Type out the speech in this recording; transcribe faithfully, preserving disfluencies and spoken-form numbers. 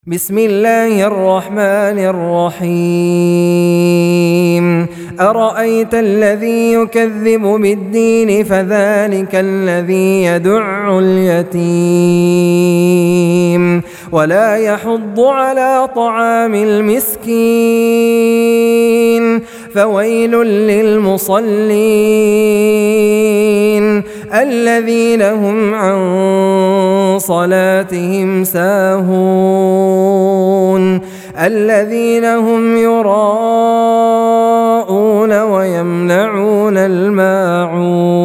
بسم الله الرحمن الرحيم أرأيت الذي يكذب بالدين فذلك الذي يدع اليتيم ولا يحض على طعام المسكين فويل للمصلين الذين هم عن صلاتهم ساهون الذين هم يراءون ويمنعون الماعون